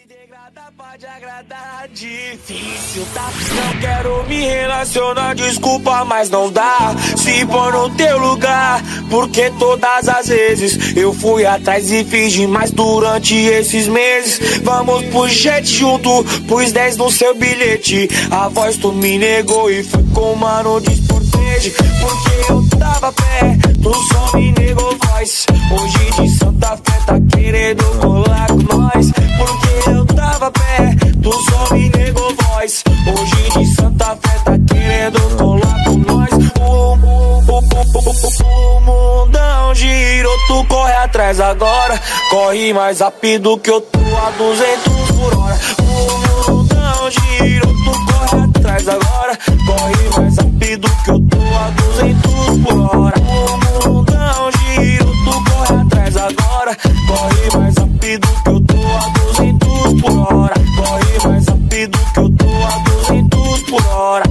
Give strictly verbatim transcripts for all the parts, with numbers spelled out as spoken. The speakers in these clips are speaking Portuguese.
Pode agradar, difícil, tá? Não quero me relacionar, desculpa, mas não dá. Se pôr no teu lugar, porque todas as vezes eu fui atrás e fiz demais durante esses meses. Vamos pro jet junto, pus dez no seu bilhete. A voz tu me negou e foi com o mano desportege. Porque eu tava perto, só me negou voz. Hoje de Santa Fé tá querendo colar com nós. Porque eu tava perto, só me negou voz. Hoje de Santa Fé tá querendo colar com nós. O, o, o, o, o mundão girou, tu corre atrás agora. Corre mais rápido que eu tô a duzentos por hora. O mundão girou, tu corre atrás agora. Corre mais rápido que eu tô a duzentos por hora. O mundão girou, tu corre atrás agora. Corre mais rápido que eu tô a duzentos por hora. Corre mais rápido que eu tô a duzentos por hora.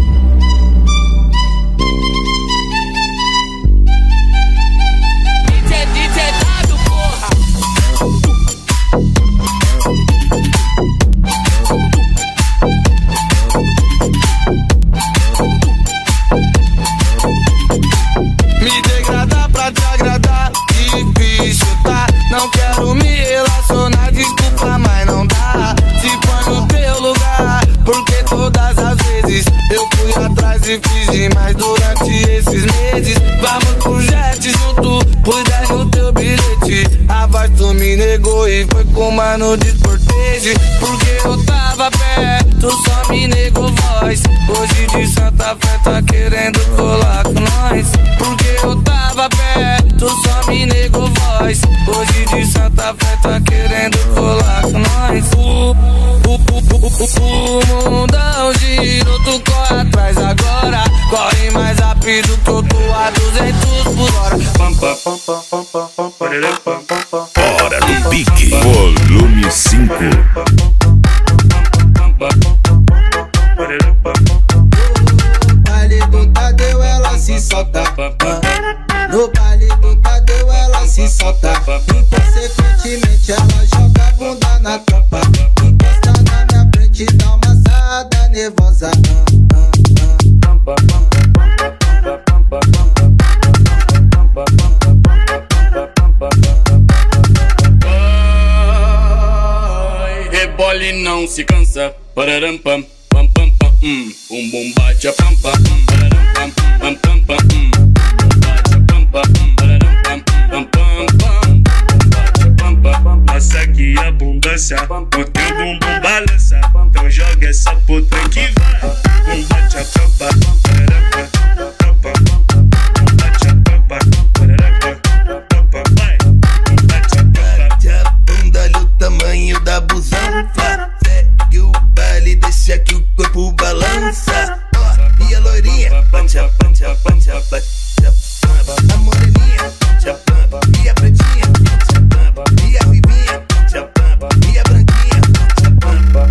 D J, D J dado, porra. Me degradar pra te agradar, difícil, tá? Não quero me relacionar, desculpa, mas não dá. Se põe no teu lugar, porque todas as vezes eu fui atrás e fiz demais durante esses meses. Vamos pro jet junto, pus dez no teu bilhete. A voz tu me negou e foi com o mano desportege. Porque eu tava perto, só me negou voz. Hoje de Santa Fé tá querendo colar com nós. Porque eu tava perto, só me negou voz. Hoje de Santa Fé tá querendo colar com nós. O, o, o, o, o, o mundão girou, tu corre atrás agora. Corre mais rápido que eu tô a duzentos por hora. Hora do Pique, volume cinco. No baile do Tadeu ela se solta. No baile do Tadeu ela se solta. Inconsequentemente ela joga a bunda na tropa. Encosta na minha frente, dá uma sarrada nervosa. Rebole e não se cansa. Pararam pam pam pam pam. Um um bum bate a pam pam. Pararam pam pam pam pam. Bate a pam pam. Pararam pam pam pam pam. Bate a pam pam. Passa aqui a abundância, o teu bumbum balança. Então joga essa puta que vai. Bum bate a tropa. Pararam pam pam pam. Bate a pam pam. Pararam pam pam. Vai. Bate a pam. Bate a bunda, olha o tamanho da busanfa. Segue o baile, deixa que o corpo balança. Ó, e a loirinha, bate a bate a bate a bate a moreninha, bate a pamba. E a pretinha, bate a pamba. E a ruivinha, bate a pamba. E a branquinha, bate a pamba.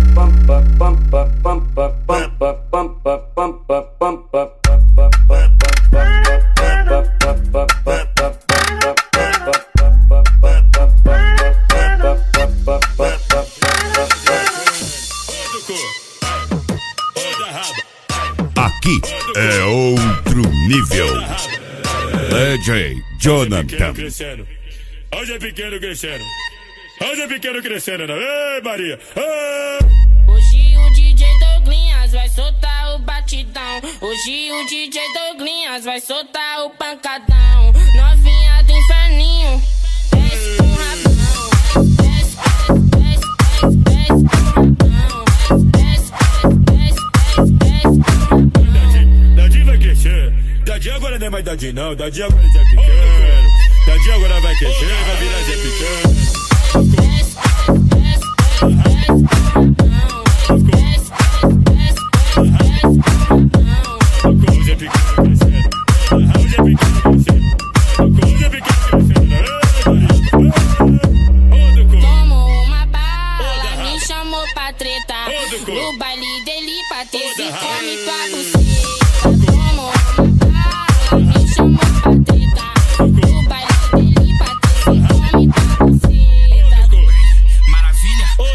Aqui é outro nível. D J Jonathan. Hoje é pequeno crescendo. Hoje é pequeno crescendo. Ei, Maria. Ei. Hoje o D J Douglinhas vai soltar o batidão. Hoje o D J Douglinhas vai soltar o pancadão. Novinha do inferninho, desce com rabão. Desce, desce, desce, desce com rabão. Desce, desce, desce, desce com rabão. Dadinho vai crescer. Dadinho agora não é mais Dadinho não. Dadinho agora é Zé Pequeno. Dadinho agora vai crescer, vai virar Zé Pequeno. Desce, desce, desce com rabão. Desce, desce, desce com rabão. Hoje é pequeno crescendo. Hoje é pequeno crescendo. Hoje é pequeno crescendo. Tomou uma bala, me chamou pra treta. No baile dele pra ter se come tua buceta. Tomou uma bala, me chamou pra treta. No baile dele pra ter se come tua buceta. Maravilha, tá de boa.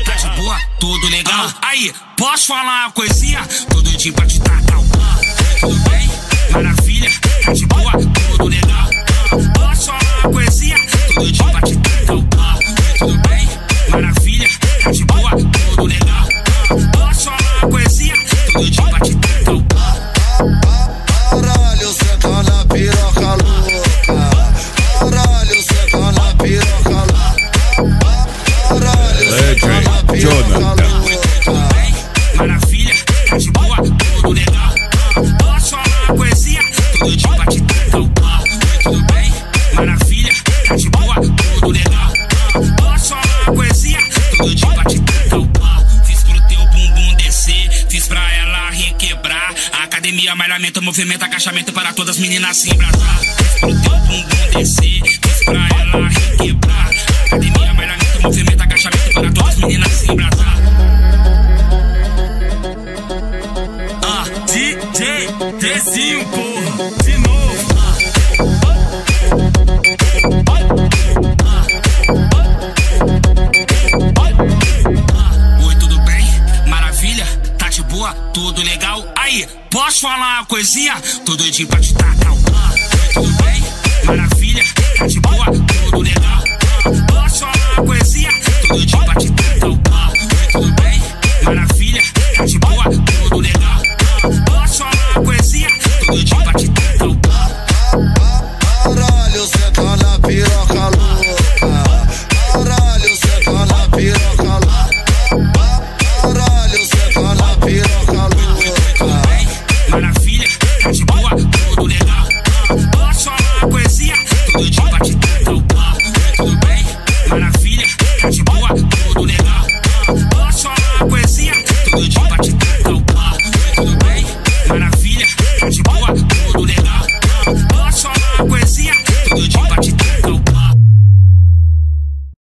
boa, tudo legal. Aí, posso falar uma coisinha? Todo dia pra te tacar o pau. Tudo bem? Maravilha, tá de boa, tudo legal. Posso falar uma coisinha? Todo dia pra te tacar o pau. Tudo bem? Maravilha, tá de boa, tudo legal. Posso falar uma coisinha? Todo dia pra te tacar o pau. Caralho, senta na piroca louca. Caralho, senta na piroca louca. Caralho, senta na piroca louca. Maravilha, tá de boa, tudo legal. Posso falar uma coisinha? Todo dia pra te tacar o pau. Tudo bem? Maravilha, tá de boa, tudo legal. Posso falar uma coisinha? Todo dia pra te tacar o pau. Fiz pro teu bumbum descer, fiz pra ela requebrar. Academia, malhamento, movimento, agachamento para todas as meninas se embrasar. Fiz pro teu bumbum descer, fiz pra ela requebrar. Academia, malhamento, movimento, agachamento para todas as meninas se embrasar. Ah, D J Dezinho, porra, de novo. Oi, tudo bem? Maravilha, tá de boa, tudo legal. Aí, posso falar uma coisinha? Tô doidinho pra te tacar o pau. Tudo bem? Maravilha, tá de boa, tudo legal. Posso falar uma coisinha? Tô doidinho pra te tacar o pau. Tudo bem? Maravilha, tá de boa, tudo legal. Posso falar uma coisinha? Tô doidinho pra te tacar o pau. Caralho, senta na piroca louca. Caralho, senta na piroca louca. Caralho, senta na piroca louca. Maravilha, tá de boa, tudo legal. Posso falar uma coisinha? Tô doidinho pra te tacar o pau. Tudo bem? Maravilha, tá de boa, tudo legal. Posso falar uma coisinha? Tô doidinho pra te tacar o pau. Tudo bem? Maravilha, tá de boa, tudo legal. Posso falar uma coisinha? Tô doidinho